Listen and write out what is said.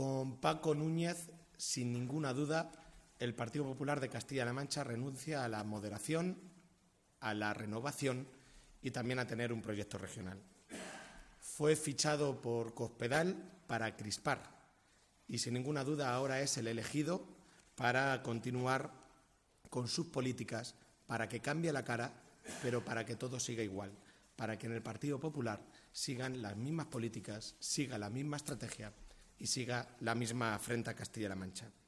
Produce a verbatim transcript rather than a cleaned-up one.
Con Paco Núñez, sin ninguna duda, el Partido Popular de Castilla-La Mancha renuncia a la moderación, a la renovación y también a tener un proyecto regional. Fue fichado por Cospedal para crispar y, sin ninguna duda, ahora es el elegido para continuar con sus políticas, para que cambie la cara, pero para que todo siga igual, para que en el Partido Popular sigan las mismas políticas, siga la misma estrategia y siga la misma afrenta a Castilla-La Mancha.